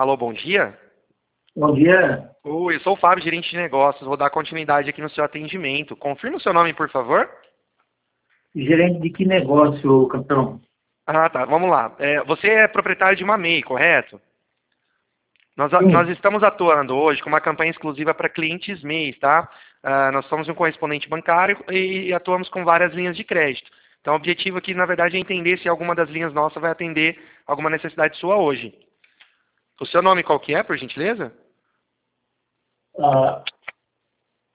Alô, bom dia. Bom dia, Oi, eu sou o Fábio, gerente de negócios. Vou dar continuidade aqui no seu atendimento. Confirma o seu nome, por favor. gerente de que negócio, campeão? Ah, tá. Vamos lá. Você é proprietário de uma MEI, correto? Nós Sim. estamos atuando hoje com uma campanha exclusiva para clientes MEIs, tá? Nós somos um correspondente bancário e atuamos com várias linhas de crédito. Então, o objetivo aqui, na verdade, é entender se alguma das linhas nossas vai atender alguma necessidade sua hoje. O seu nome qual que é, por gentileza?